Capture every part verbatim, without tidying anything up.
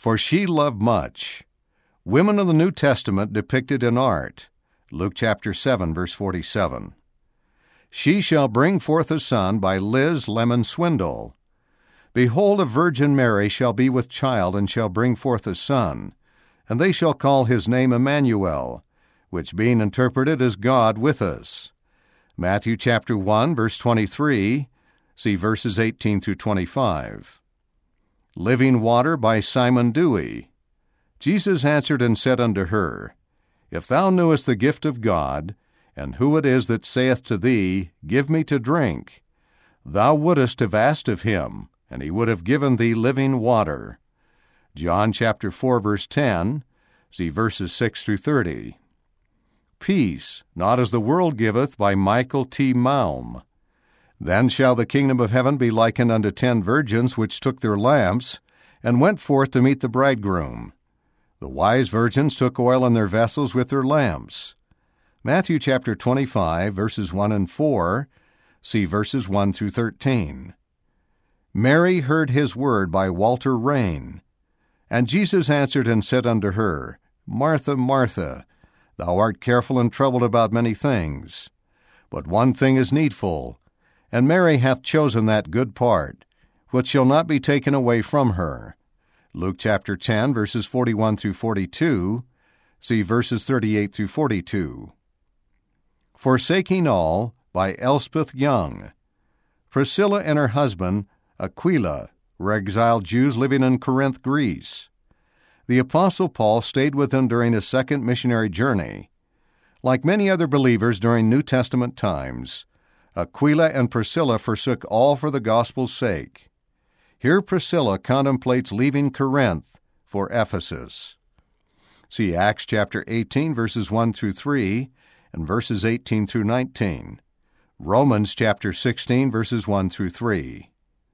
For she loved much. Women of the New Testament depicted in art. Luke chapter seven, verse forty-seven. She shall bring forth a son by Liz Lemon Swindle. Behold, a virgin Mary shall be with child, and shall bring forth a son, and they shall call his name Emmanuel, which being interpreted is God with us. Matthew chapter one, verse twenty-three, see verses eighteen through twenty-five. Living Water by Simon Dewey. Jesus answered and said unto her, If thou knewest the gift of God, and who it is that saith to thee, Give me to drink, thou wouldest have asked of him, and he would have given thee living water. John chapter four, verse ten, see verses six through thirty. Peace, Not as the World Giveth by Michael T. Malm. Then shall the kingdom of heaven be likened unto ten virgins which took their lamps, and went forth to meet the bridegroom. The wise virgins took oil in their vessels with their lamps. Matthew chapter twenty-five, verses one and four, see verses one through thirteen. Mary heard his word by Walter Rain. And Jesus answered and said unto her, Martha, Martha, thou art careful and troubled about many things. But one thing is needful, and Mary hath chosen that good part, which shall not be taken away from her. Luke chapter ten, verses forty-one through forty-two, see verses thirty-eight through forty-two. Forsaking All by Elspeth Young. Priscilla and her husband, Aquila, were exiled Jews living in Corinth, Greece. The Apostle Paul stayed with them during his second missionary journey. Like many other believers during New Testament times, Aquila and Priscilla forsook all for the gospel's sake. Here Priscilla contemplates leaving Corinth for Ephesus. See Acts chapter eighteen, verses one through three, and verses eighteen through nineteen. Romans chapter sixteen, verses one through three.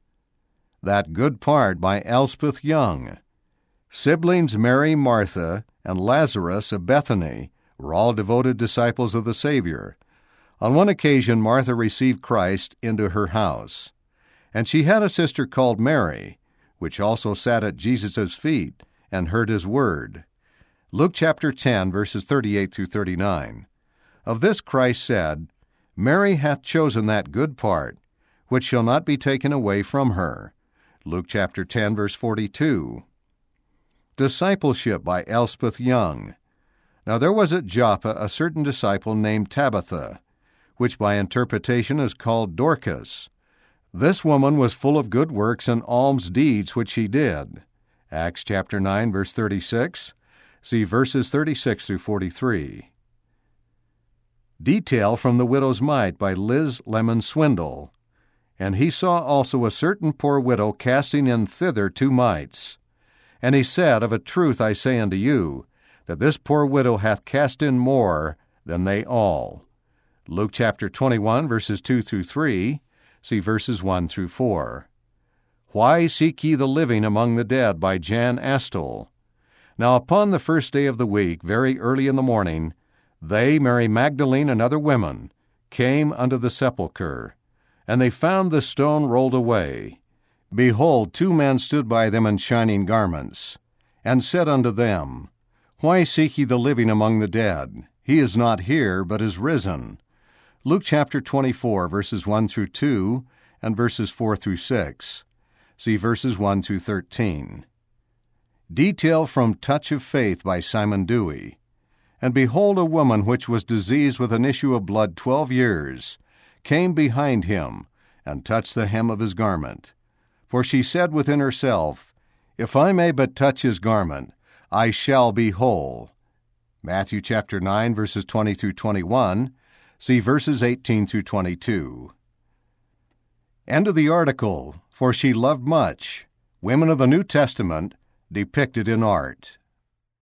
That Good Part by Elspeth Young. Siblings Mary, Martha, and Lazarus of Bethany were all devoted disciples of the Savior. On one occasion, Martha received Christ into her house, and she had a sister called Mary, which also sat at Jesus' feet and heard his word. Luke chapter ten, verses thirty-eight through thirty-nine. Of this Christ said, Mary hath chosen that good part, which shall not be taken away from her. Luke chapter ten, verse forty-two. Discipleship by Elspeth Young. Now there was at Joppa a certain disciple named Tabitha, which by interpretation is called Dorcas. This woman was full of good works and alms deeds which she did. Acts chapter nine, verse thirty-six. See verses thirty-six through forty-three. Detail from the Widow's Mite by Liz Lemon Swindle. And he saw also a certain poor widow casting in thither two mites. And he said, Of a truth I say unto you, that this poor widow hath cast in more than they all. Luke chapter twenty-one, verses two through three, see verses one through four. Why Seek Ye the Living Among the Dead by Jan Astle. Now upon the first day of the week, very early in the morning, they, Mary Magdalene and other women, came unto the sepulchre, and they found the stone rolled away. Behold, two men stood by them in shining garments, and said unto them, Why seek ye the living among the dead? He is not here, but is risen. Luke chapter twenty-four, verses one through two, and verses four through six. See verses one through thirteen. Detail from Touch of Faith by Simon Dewey. And behold, a woman which was diseased with an issue of blood twelve years, came behind him, and touched the hem of his garment. For she said within herself, If I may but touch his garment, I shall be whole. Matthew chapter nine, verses twenty through twenty-one. See verses eighteen through twenty-two. End of the article. For she loved much. Women of the New Testament depicted in art.